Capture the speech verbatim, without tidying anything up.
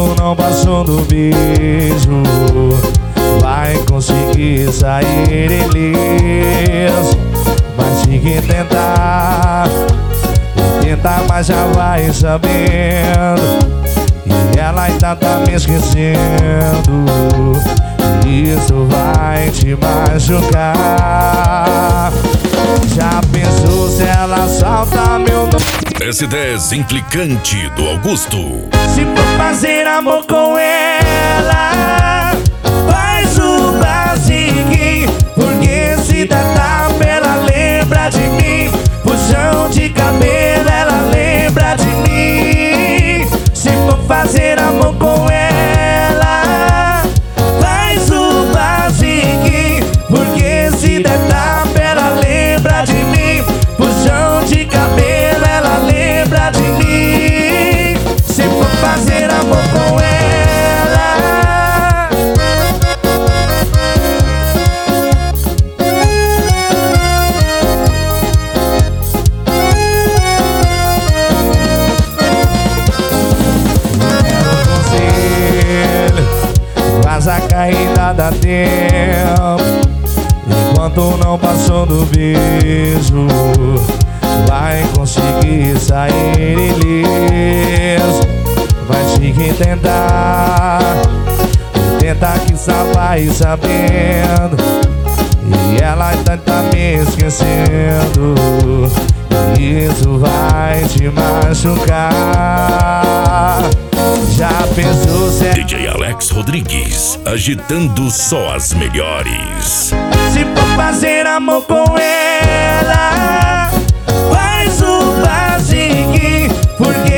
Enquanto não passou do beijo, vai conseguir sair ileso. Mas tem que tentar, tentar, mas já vai sabendo. E ela ainda tá me esquecendo. Isso vai te machucar. Já pensou se ela salta meu nome? S dez implicante do Augusto. Se for fazer amor com ela, faz o basiquinho, porque se der tapa ela lembra de mim. Puxão de cabelo ela lembra de mim. Se for fazer amor com ela, faz o basiquinho, porque se der tapa ela lembra de mim. Puxão de cabelo ela lembra de mim. Se for fazer amor com ela, faz a caída da tempo. Enquanto não passou do beijo, vai conseguir sair ileso. Mas tem que tentar, tentar que só vai sabendo. E ela ainda tá me esquecendo. Isso vai te machucar. Já pensou se D J Alex Rodrigues, agitando só as melhores. Se for fazer amor com ela, faz o basiquinho, porque